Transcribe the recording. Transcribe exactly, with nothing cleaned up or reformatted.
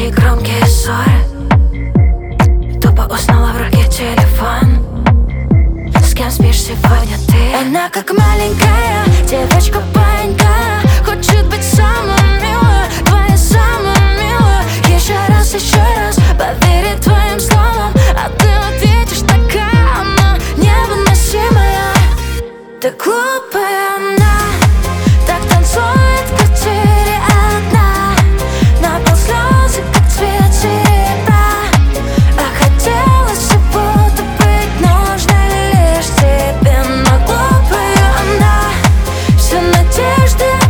эти громкие ссоры. Тупо уснула в руке телефон. С кем спишь сегодня ты? Она как маленькая девочка-панька, хочет быть самой милой, твоя самая милая. Еще раз, еще раз поверит твоим словам, а ты вот видишь, такая она невыносимая. Ты глупая она, так танцует в квартире одна, на пол слезы, как цвет серебра. А хотелось все будто быть нужной лишь тебе. Но глупая она, все надежды